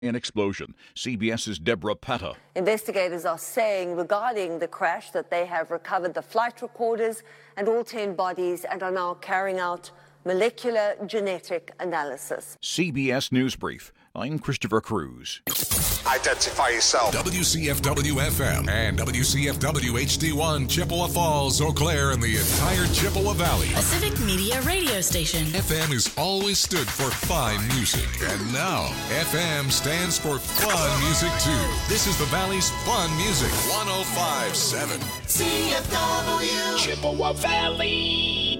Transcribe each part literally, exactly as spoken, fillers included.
An explosion. CBS's Deborah Petta. Investigators are saying regarding the crash that they have recovered the flight recorders and all ten bodies and are now carrying out molecular genetic analysis. C B S News Brief. I'm Christopher Cruz. Identify yourself. W C F W F M and W C F W H D one, Chippewa Falls, Eau Claire, and the entire Chippewa Valley. A civic media radio station. F M has always stood for fine music, and now F M stands for fun music too. This is the Valley's fun music. one oh five point seven C F W Chippewa Valley.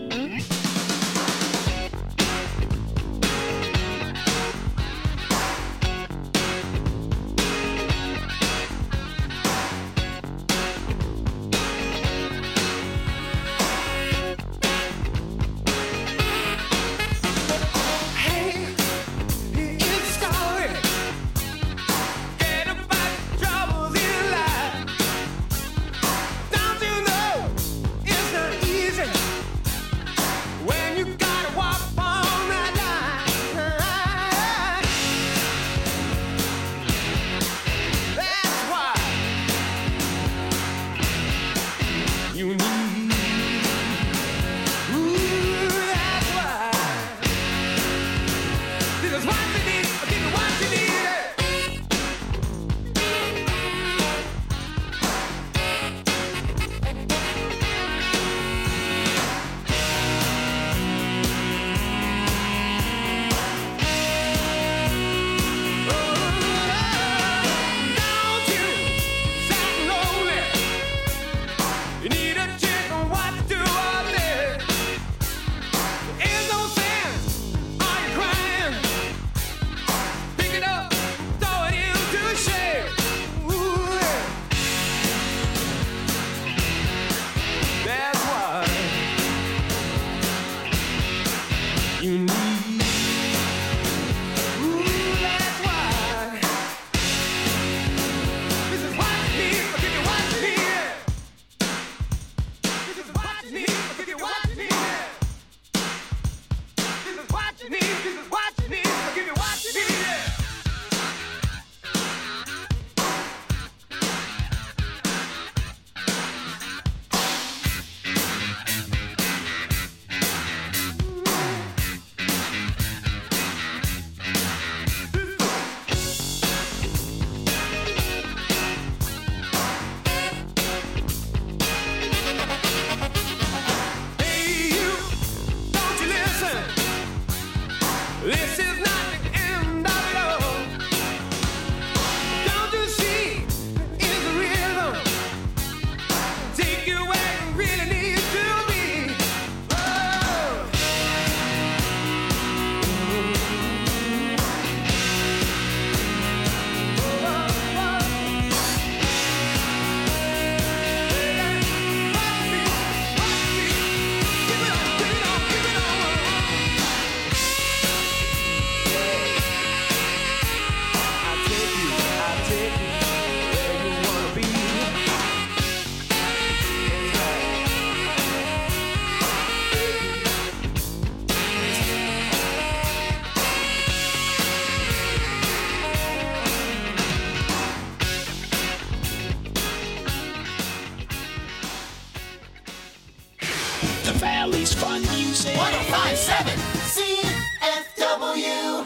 Valley's fun music. one oh five point seven C F W.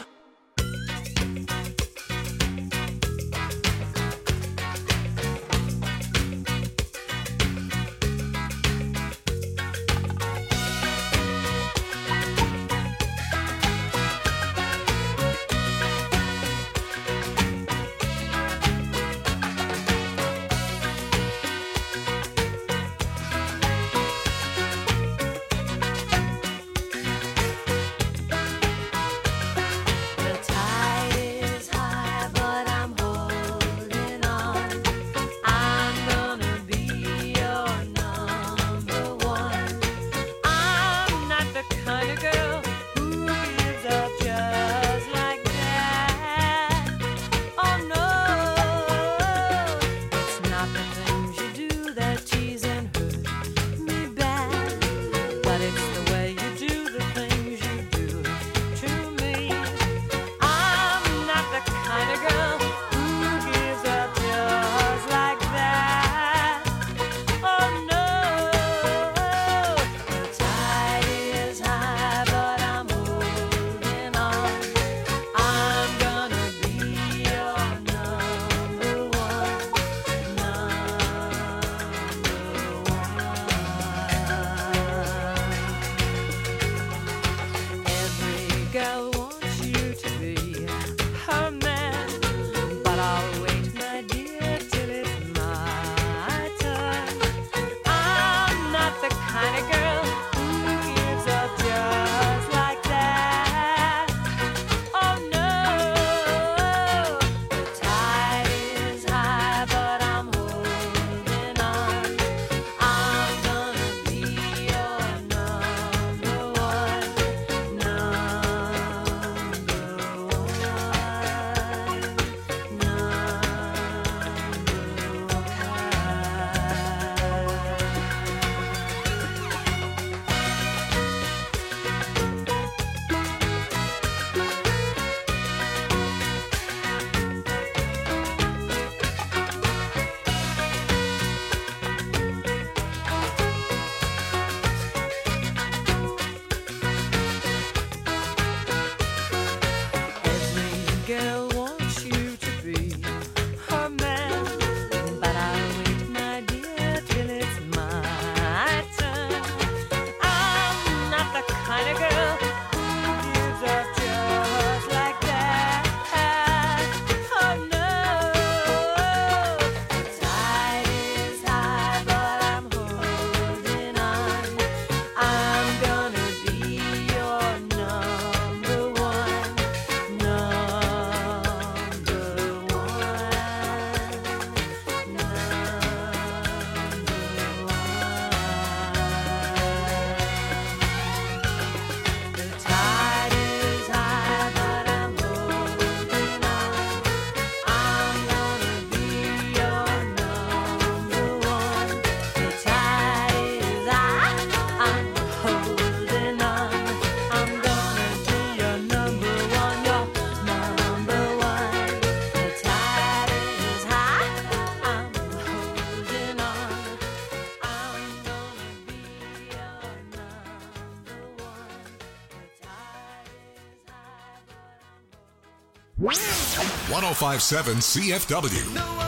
one oh five point seven C F W.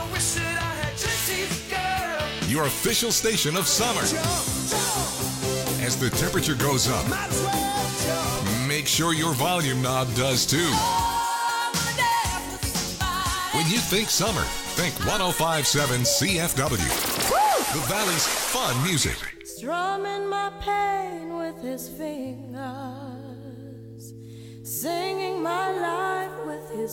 Your official station of summer. As the temperature goes up, make sure your volume knob does too. When you think summer, think one oh five point seven C F W. The Valley's fun music. Strumming my pain with his fingers, singing my life with his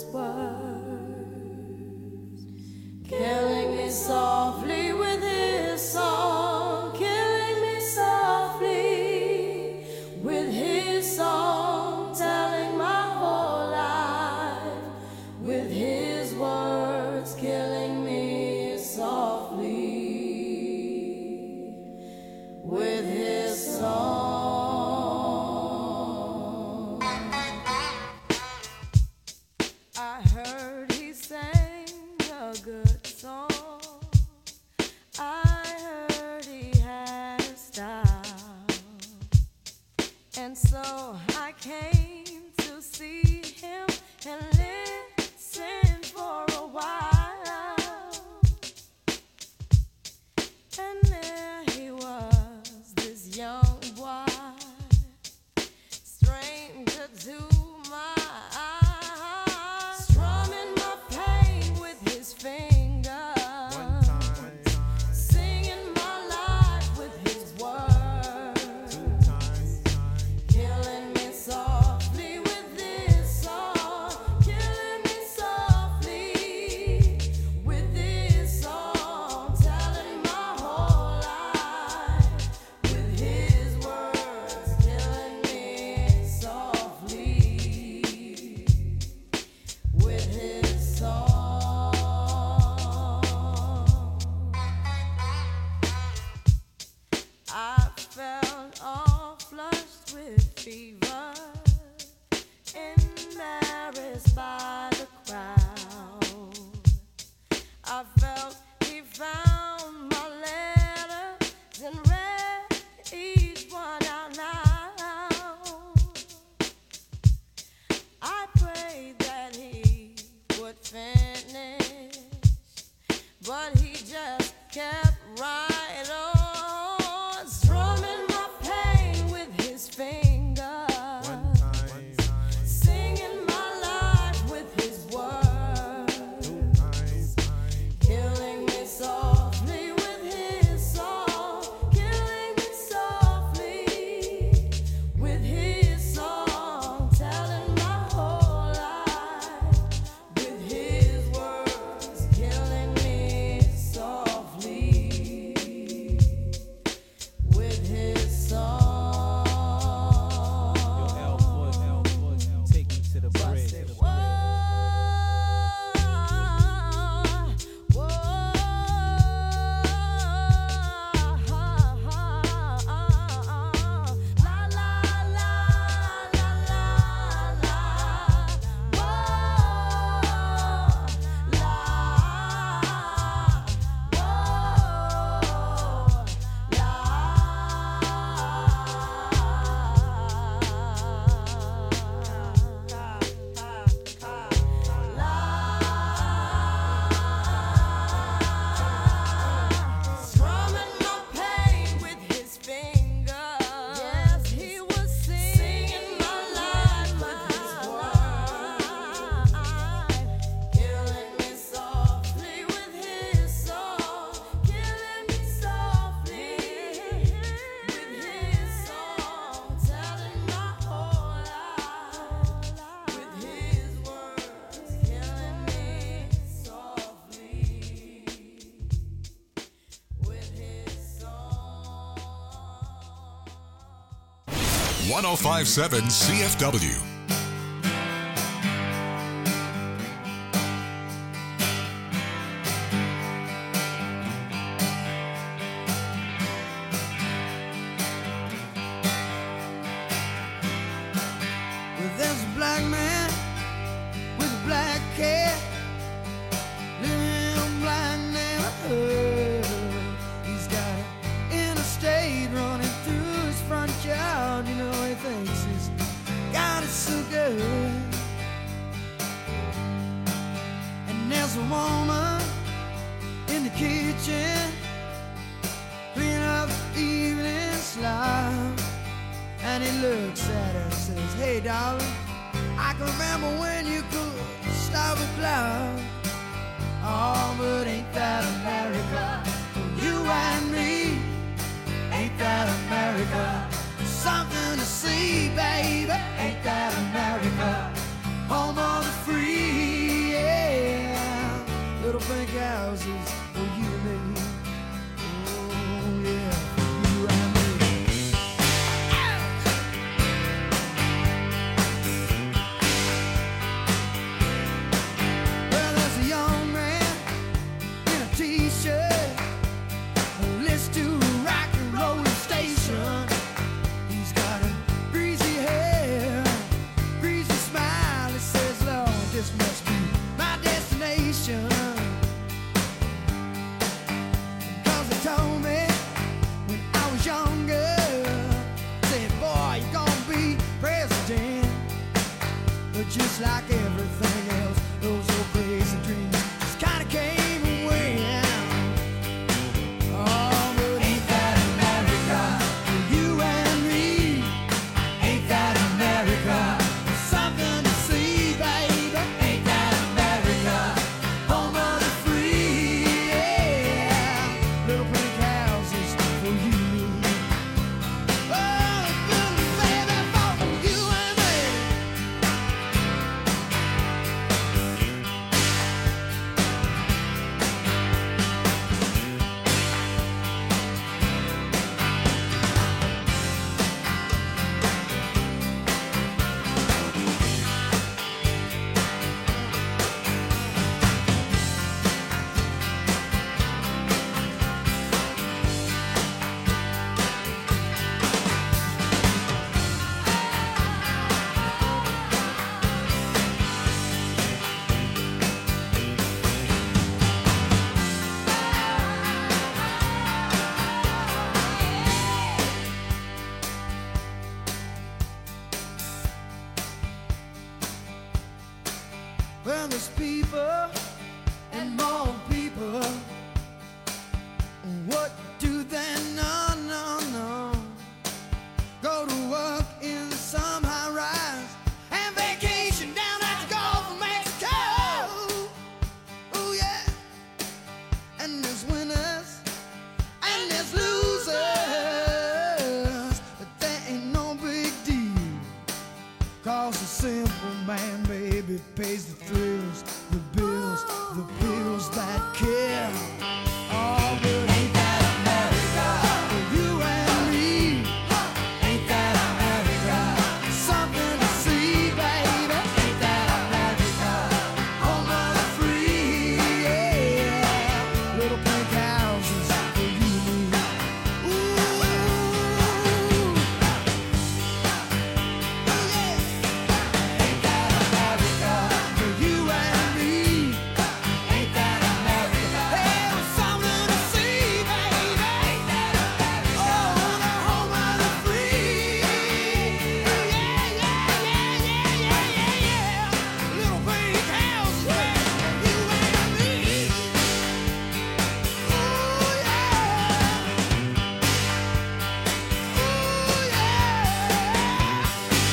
words, killing me softly with his song, killing me softly with his song, telling my whole life with his words, killing me softly with his song. I heard he sang a good song. I heard he had a style. And so I came to see him and listen for a while. And there he was, this young boy, stranger to my eyes, strumming my pain with his fingers, singing my life with his words, killing me softly with this song, killing me softly with this song, telling my whole life with his words, killing me softly with his song. I felt all flushed with fever, embarrassed by the crowd. I felt he found my letters and read each one out loud. I prayed that he would finish, but he just kept right on, strumming my pain with his fingers, singing my life with his words, killing me softly with his song, killing me softly with his song, telling my whole life with his words, killing me softly with his song. Take me to the bridge. Whoa, whoa, la la la la la la, whoa, la, strumming my pain with his fingers. Yes, he was singing my life with his words, killing me softly with his song, killing me softly with his song, telling my whole life with his words, killing me softly with his song. one oh five point seven C F W. Well, there's a black man with a black cat living in a black neighborhood. He's got an interstate running through his front yard. You know, he thinks he's got it so there's a woman in the kitchen, clean up the evening slime. And he looks at her and says, hey darling, I can remember when you could stop a cloud. Oh, but ain't that America? You and me, ain't that America? Something to see, baby, ain't that America? Home of the free, yeah. Little pink houses for you and me. Oh, yeah, you and me. Well, there's a young man in a t-shirt who listens to a rock and roll station. He's got a greasy hair, greasy smile. He says, Lord, this must be my destination. Cause he told me when I was younger, said, boy, you're gonna be president. But just like everything else, those old crazy dreams just kinda came and went. Oh, but ain't that America? For you and me, ain't that America? Something to see, baby, ain't that America? Home of the free, yeah. Little pink houses for you. Oh, baby, for you and me. Well, there's people and more people. What do they know? No, no. Go to work in some high rise and vacation down at the Gulf of Mexico. Oh, yeah. And there's winners and there's losers. But that ain't no big deal. Cause the simple man, baby, pays the thrills, the bills, the bills that kill. Oh, but ain't that America? For you and me, ain't that America? Something to see, baby, ain't that America? Home of the free, yeah. Little pink houses for you and me. Ooh, oh yeah. Ain't that America? For you and me, ain't that America? Hey, something to see, baby, ain't that America? Oh, the home of the free, yeah, yeah, yeah, yeah, yeah, yeah, yeah. Little pink houses for you and me. Ooh, yeah. Ooh, yeah.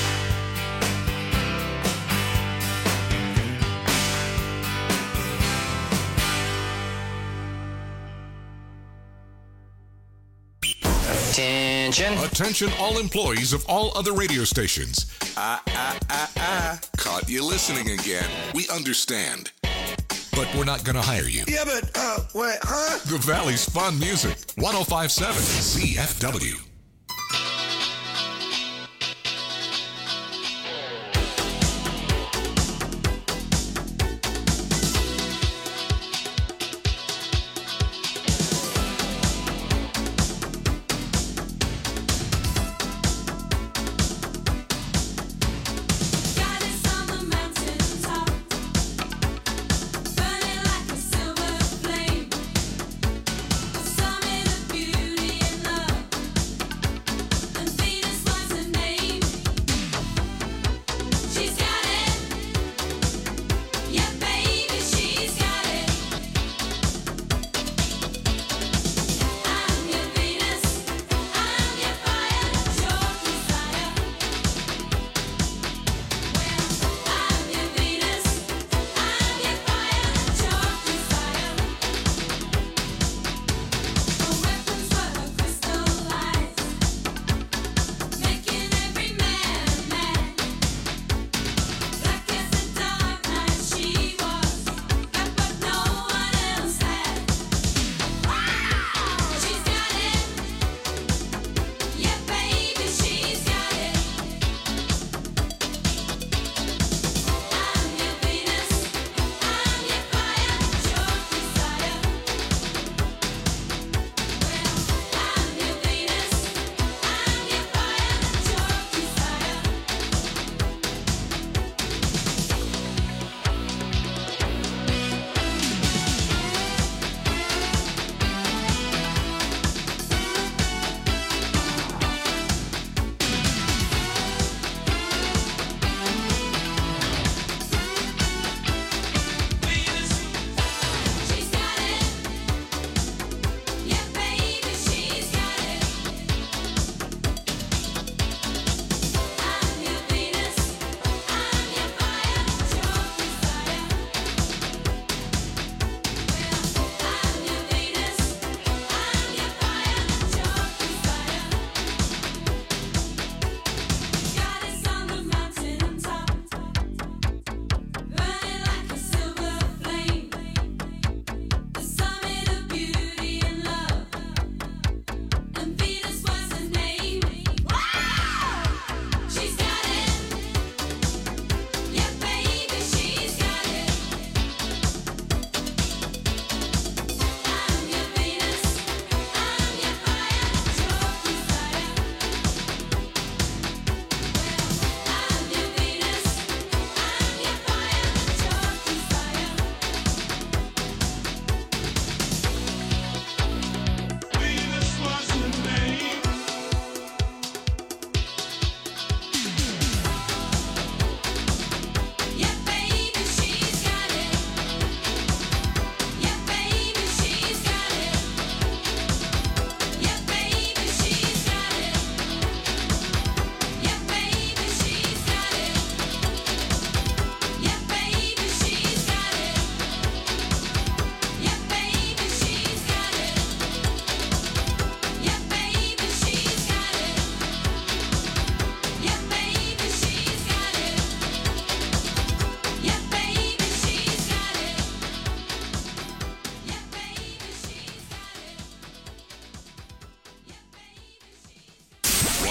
Attention. Attention all employees of all other radio stations. Ah, ah, ah, ah. Caught you listening again. We understand. But we're not going to hire you. Yeah, but, uh, what, huh? The Valley's Fun Music. one oh five point seven C F W. Goddess on the mountain top, burning like a silver flame, the summit of beauty and love.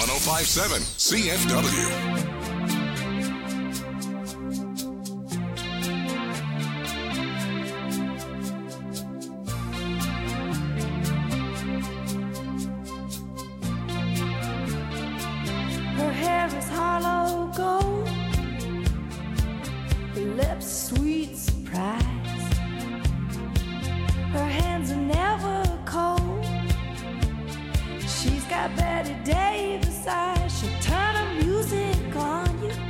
one oh five point seven C F W. Her hair is hollow gold, her lips sweet surprise. Her hands are never cold. She's got Betty Davis eyes. She'll turn her music on you.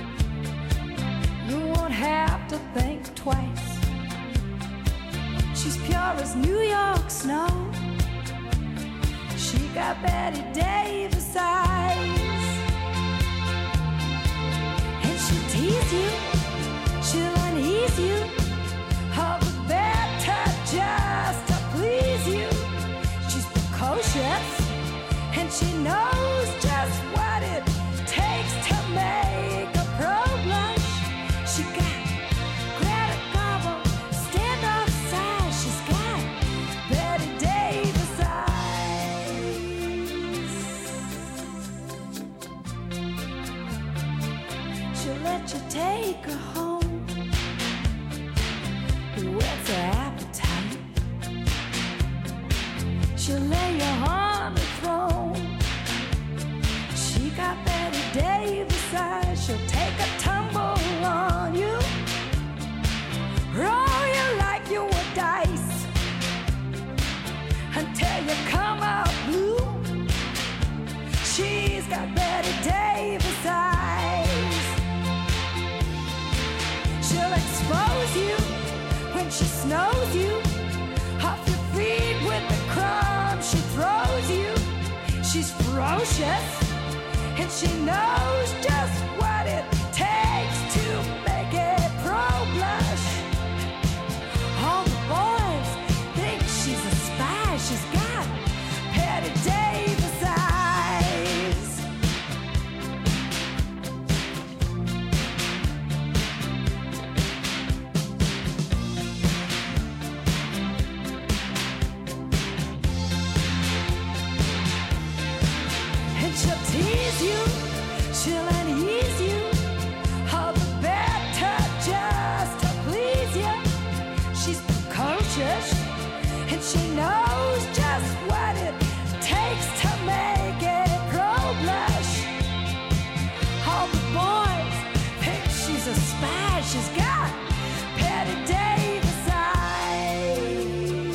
You won't have to think twice. She's pure as New York snow. She got Betty Davis eyes. And she'll tease you, she'll unease you, all the better just to please you. She's precocious, and she knows just what it takes to make a pro blush. She got Greta Garbo, standoff size. She's got Betty Davis eyes. She'll let you take her home, whets her appetite. She'll lay you on the throne. She got Betty Davis eyes. She'll take a tumble on you, roll you like you were dice, until you come out blue. She's got Betty Davis eyes. She'll expose you when she snows you, off your feet with the crumbs she throws you. She's ferocious, and she knows just what it takes to make a pro blush. All the boys think she's a spy. She's got Betty Davis eyes. And she'll tease you, she'll unease you, all the better just to please you. She's precocious, and she knows just what it takes to make a pro blush. All the boys think she's a spy. She's got Betty Davis eyes.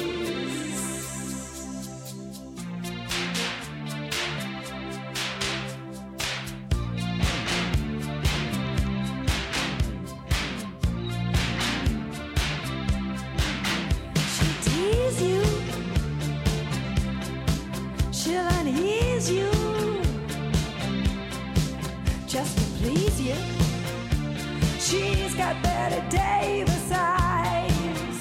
She'll tease you, she'll unease you, just to please you. She's got Betty Davis eyes.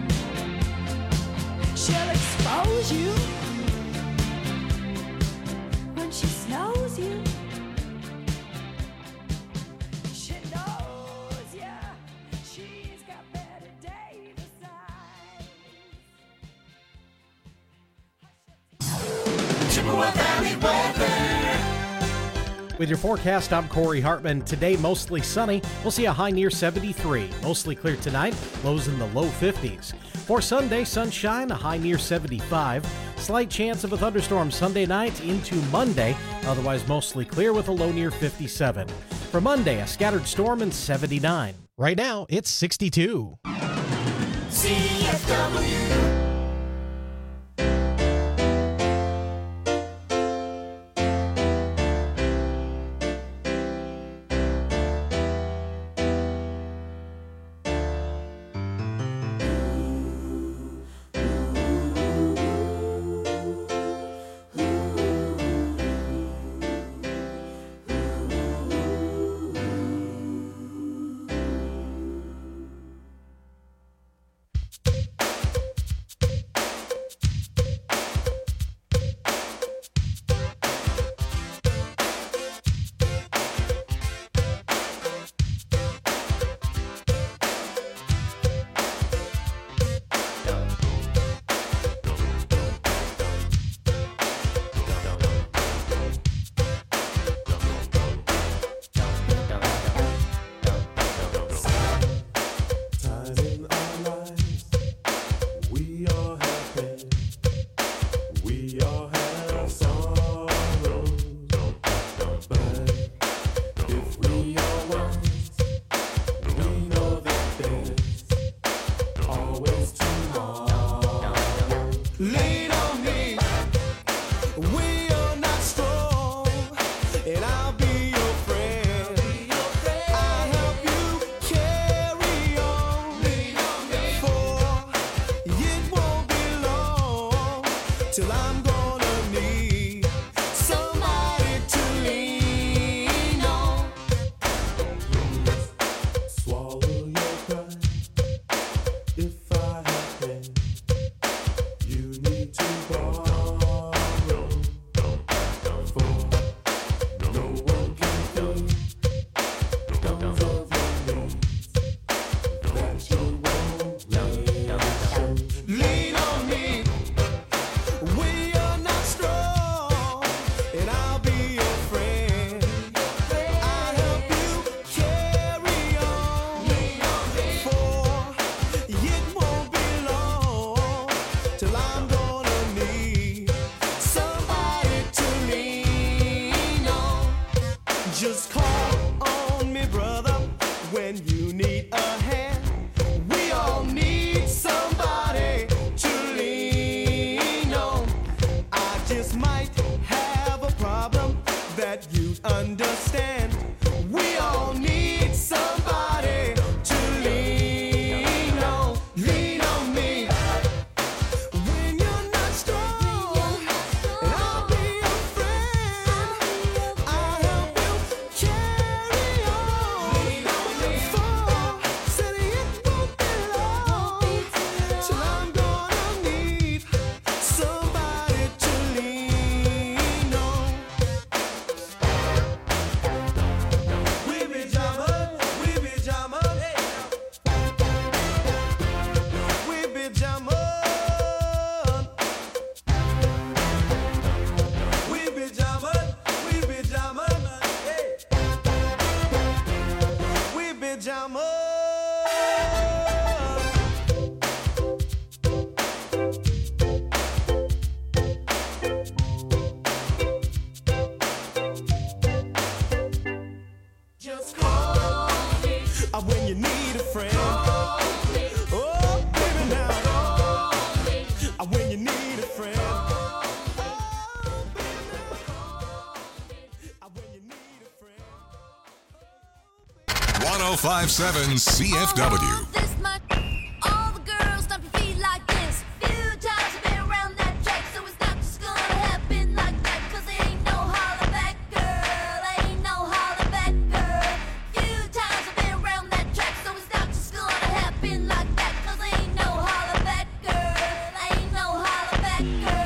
She'll expose you when she snows you. She knows ya. She's got Betty Davis eyes. Chippewa Valley weather. With your forecast, I'm Corey Hartman. Today, mostly sunny. We'll see a high near seventy-three. Mostly clear tonight, lows in the low fifties. For Sunday, sunshine, a high near seventy-five. Slight chance of a thunderstorm Sunday night into Monday. Otherwise, mostly clear with a low near fifty-seven. For Monday, a scattered storm and seventy-nine. Right now, it's sixty-two. C F W. till I'm gonna need somebody to lean on. Swallow your pride. If I have pain, you need to borrow. For no one can fill those of your needs that you won't lean. Lean on me when you're not strong, and I'll be your friend. I'll help you carry on. For it won't be long till I'm gonna need somebody to lean on. Just call on me, brother, when you need a hand. We all need somebody to lean on. I just might have a problem that you'd understand. We all need somebody to lean on. Lean on me when you're not strong, and I'll be your friend. I'll help you carry on. Lean on me. For said it won't be long till I'm gonna need somebody to lean on. We be jamming, we be jamming, we be jamming, we be jamming, we be jamming, we be jamming. Just call me uh, when you need a friend. Call me. Oh, baby, now. Call me uh, when you need a friend. Oh, baby, now. Call me uh, when you need a friend. one oh five point seven C F W. This much, all the girls stomp your feet like this. Few times I've been around that track, so it's not just gonna happen like that. 'Cause there ain't no holler back, girl. Ain't no holler back, girl. Few times I've been around that track, so it's not just gonna happen like that. 'Cause there ain't no holler back, girl. Ain't no holler back,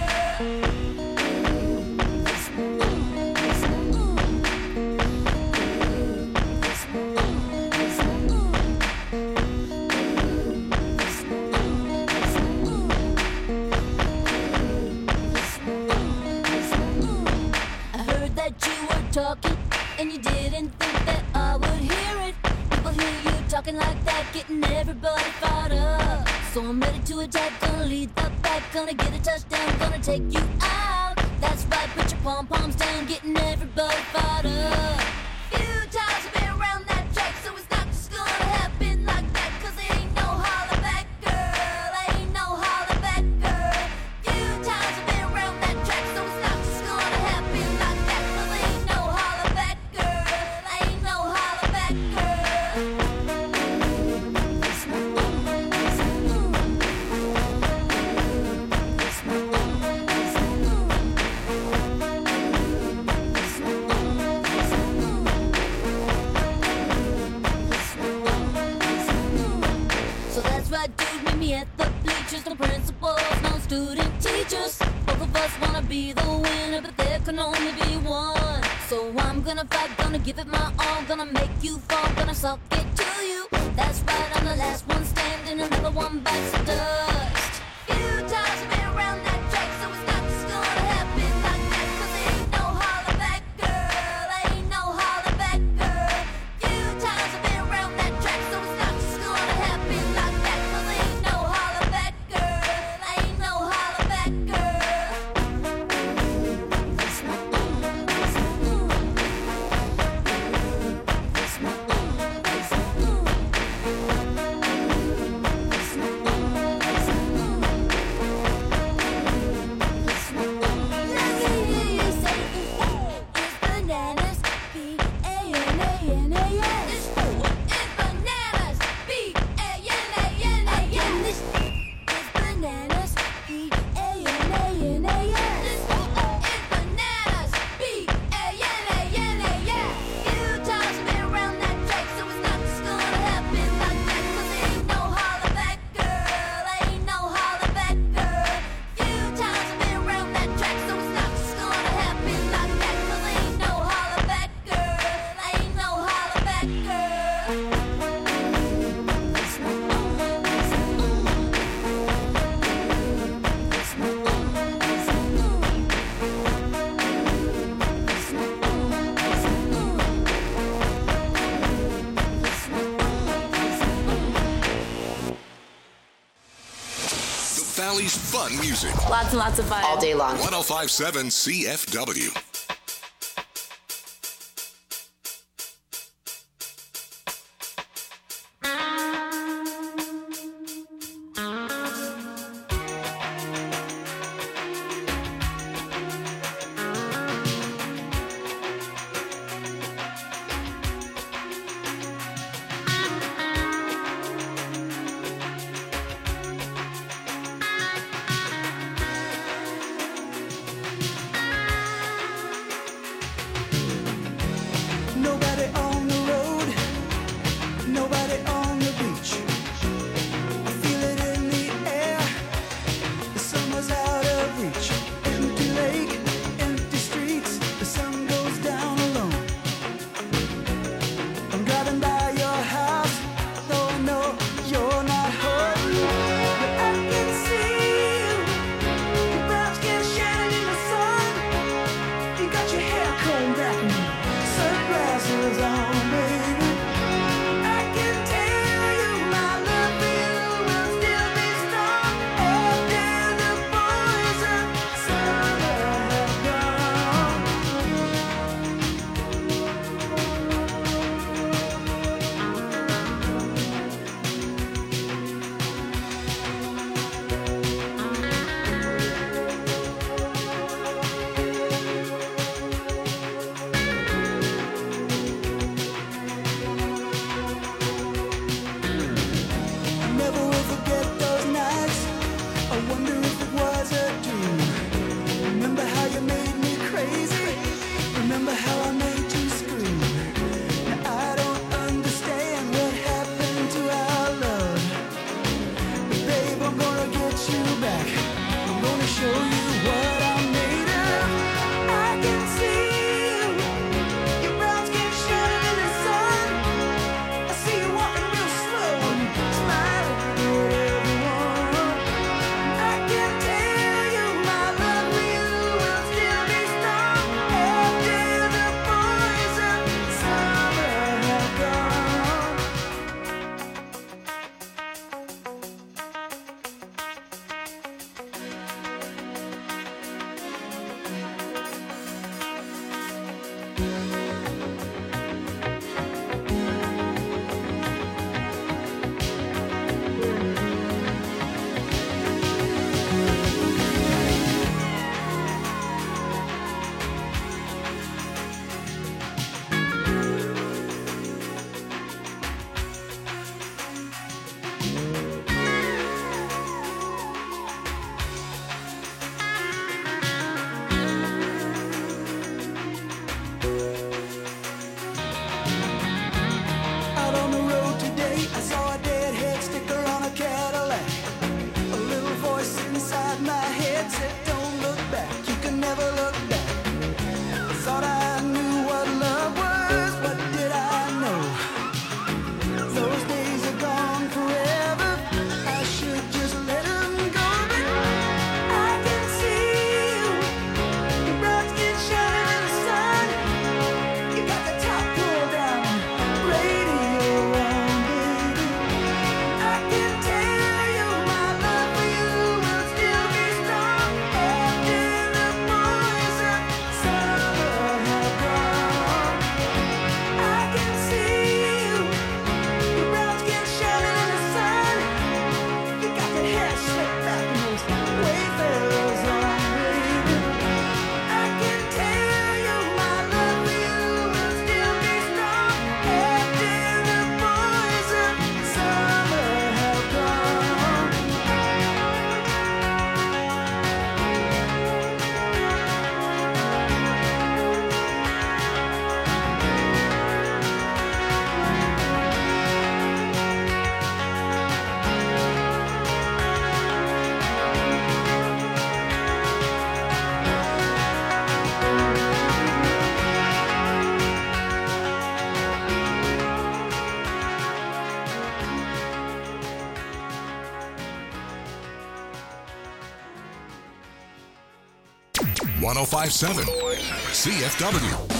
I heard that you were talking, and you didn't think that I would hear it. People hear you talking like that, getting everybody fired up. So I'm ready to attack, gonna lead the pack, gonna get a touchdown, gonna take you out. That's right, put your pom-poms down, getting everybody fired up. Few times I've been around that track, so it's not just gonna happen like that. 'Cause there ain't no holler back, girl. Ain't no holler back, girl. Few times I've been around that track, so it's not just gonna happen like that. 'Cause there ain't no holler back, girl. Ain't no holler back, So that's right, dude, meet me at the bleachers. No principals, no student teachers. Both of us wanna be the winner, but there can only be one. So I'm gonna fight, gonna give it my all, gonna make you fall, gonna suck it to you. That's right, I'm the last one standing, another one bites the dust. Few times I've been around that track, so it's not just gonna happen like that. 'Cause there ain't no holler back, girl. Ain't no holler back, girl. Few times I've been around that track, so it's not just gonna happen like that. 'Cause there ain't no holler back, girl. Ain't no holler back, girl. Valley's fun music. Lots and lots of fun. All day long. one oh five point seven C F W. Nobody on the road, nobody on the beach. I feel it in the air, the summer's out of reach. Empty lake, empty streets, the sun goes down alone. I'm driving by your house, though I know you're not home. But I can see you, your brown skin shining in the sun. You got your hair combed back and sunglasses on, baby. I can tell you my love for you will still be strong after the boys of summer have gone. Never will forget those nights. I wonder if it was a dream. Remember how you made me crazy? Remember how I made you scream? Now I don't understand what happened to our love. But babe, I'm gonna get you back. I'm gonna show you what I'm made of. I can see you, your brown skin shining in the sun. I see you walking real slow and smiling at everyone. I can tell you my love for you will still be strong after the boys of summer have gone. Out on the road today, I saw a deadhead sticker on a Cadillac. A little voice inside my head said, don't look back, you can never look back. I thought I knew what love was, what did I know? Those days are gone forever, I should just let them go. But I can see you, your brown skin shining in the sun. You got the top pulled down, radio on, baby. I can tell you my love for you will still be strong after the boys of summer have gone. I can see you, your brown skin shining in the sun. You got that hair slicked back and those wayfarers on, baby. I can tell you my love for you will still be strong after the boys of summer have gone. one oh five point seven C F W.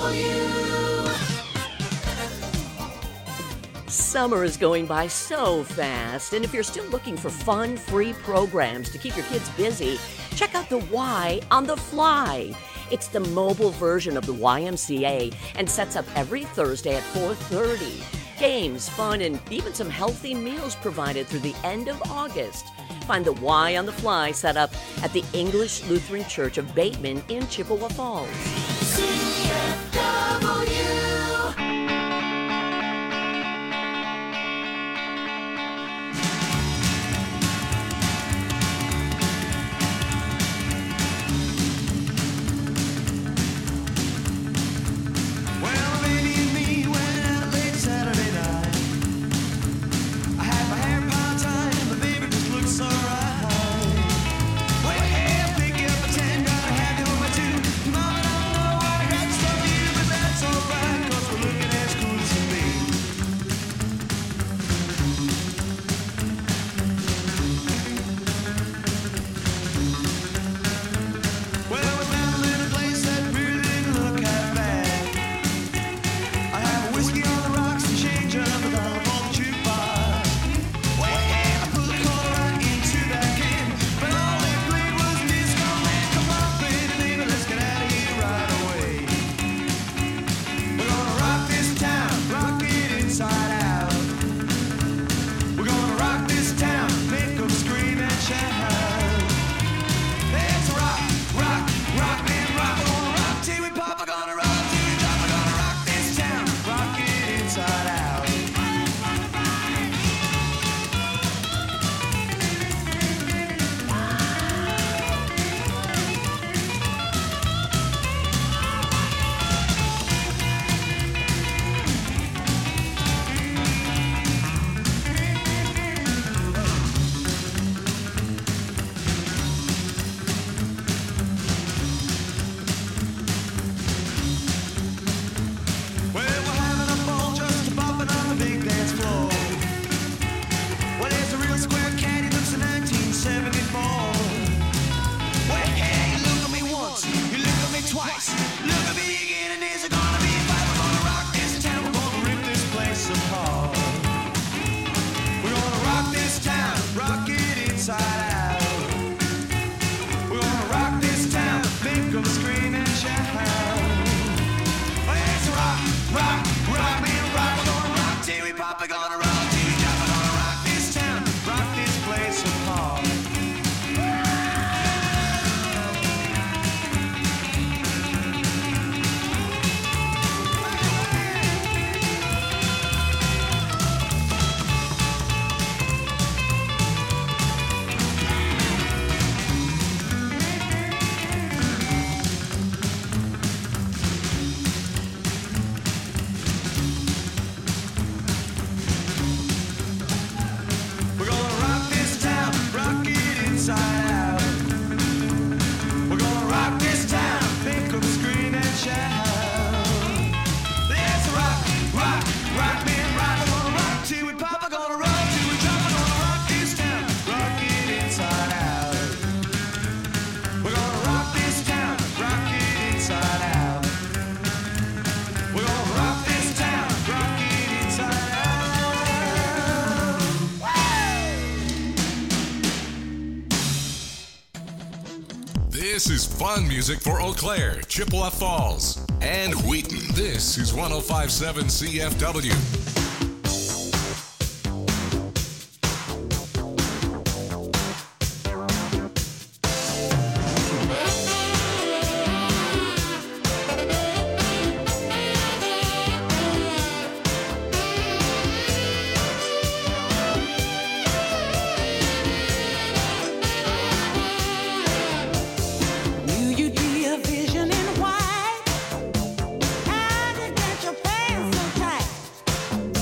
Summer is going by so fast, and if you're still looking for fun, free programs to keep your kids busy, check out the Y on the Fly. It's the mobile version of the Y M C A and sets up every Thursday at four thirty. Games, fun, and even some healthy meals provided through the end of August. Find the Y on the Fly set up at the English Lutheran Church of Bateman in Chippewa Falls. C F W. This is fun music for Eau Claire, Chippewa Falls, and Wheaton. This is one oh five point seven C F W. Vision in white, how to get your pants so tight.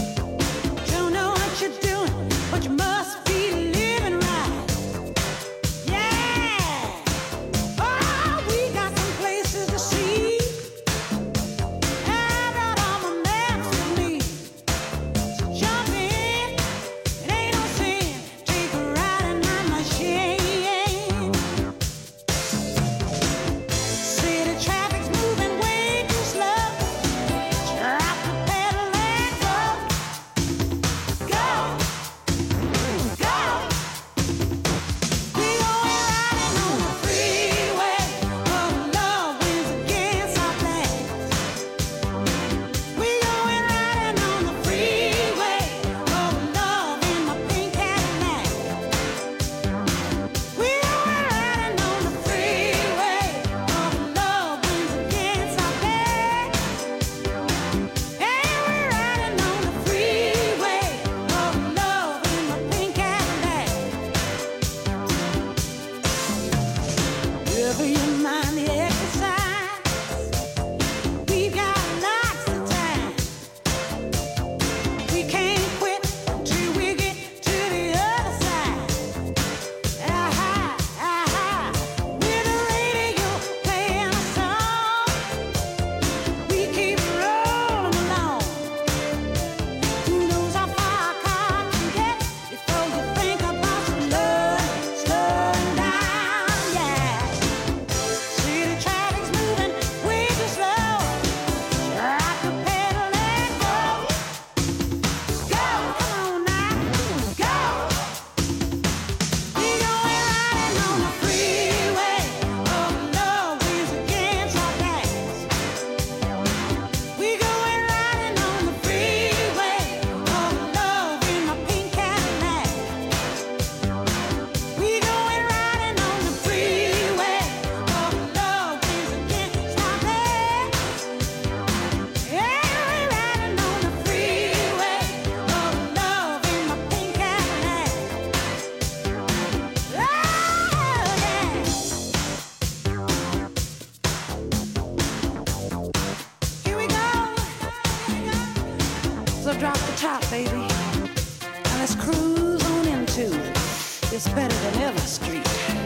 better than ever, Street.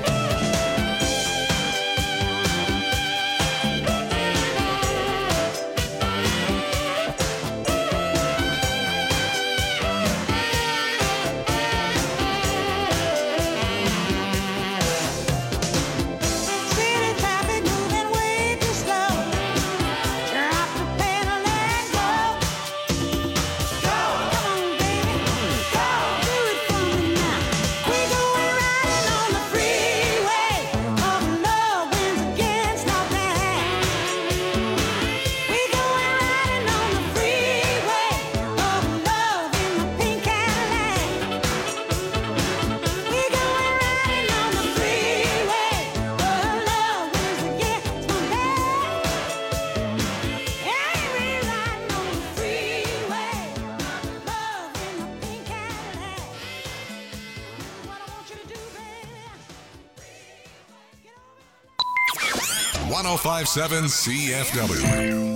one oh five point seven C F W.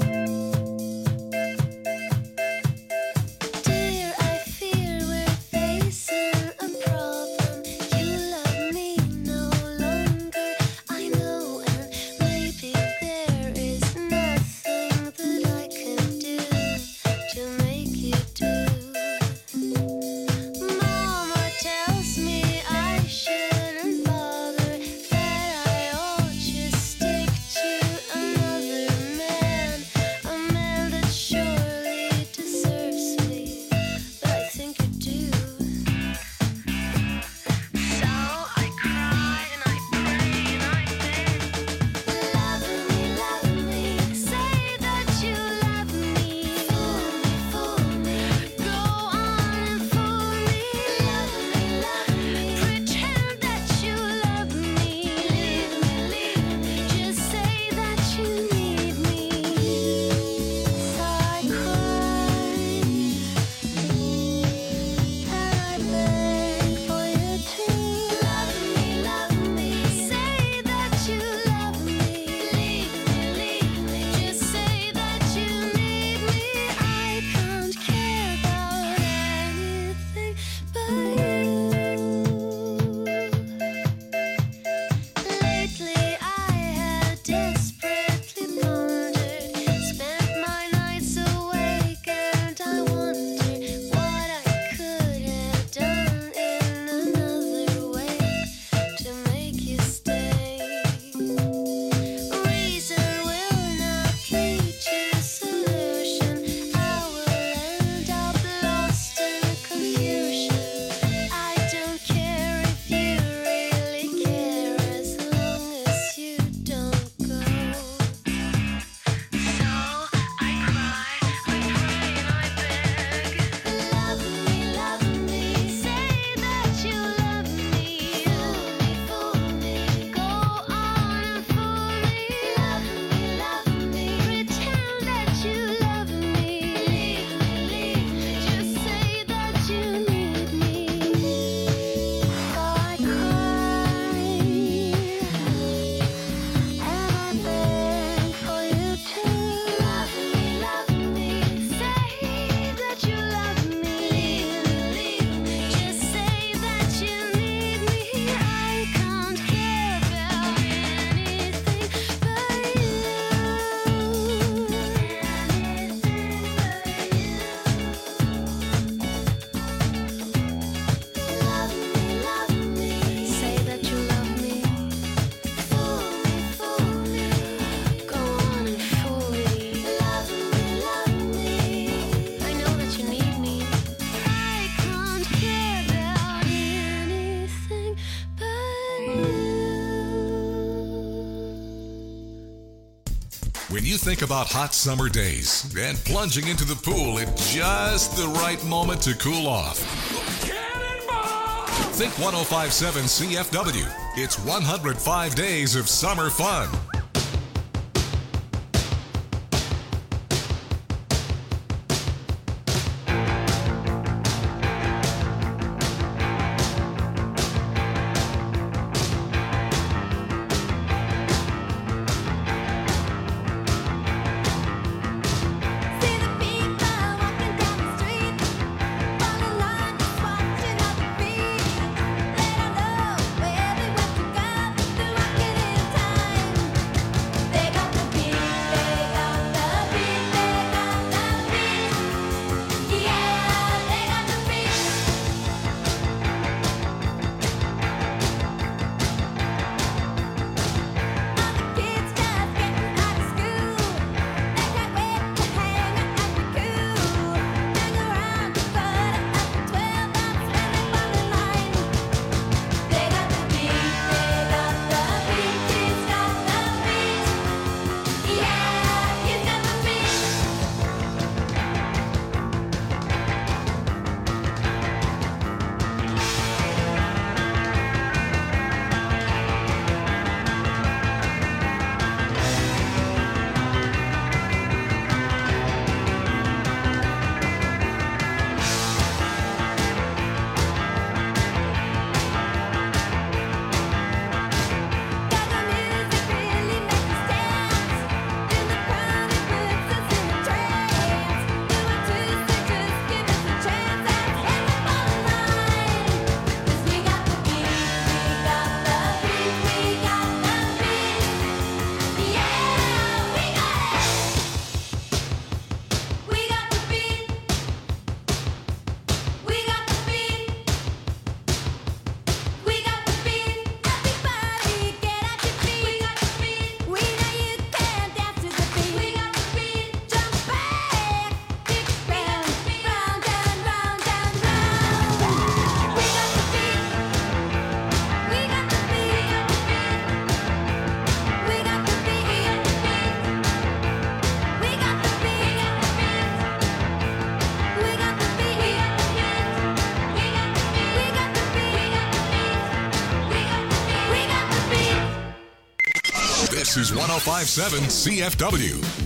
When you think about hot summer days and plunging into the pool at just the right moment to cool off, think one oh five point seven C F W. It's one hundred five days of summer fun. Follow line, just watching other feet. Let I know. This is one oh five point seven C F W.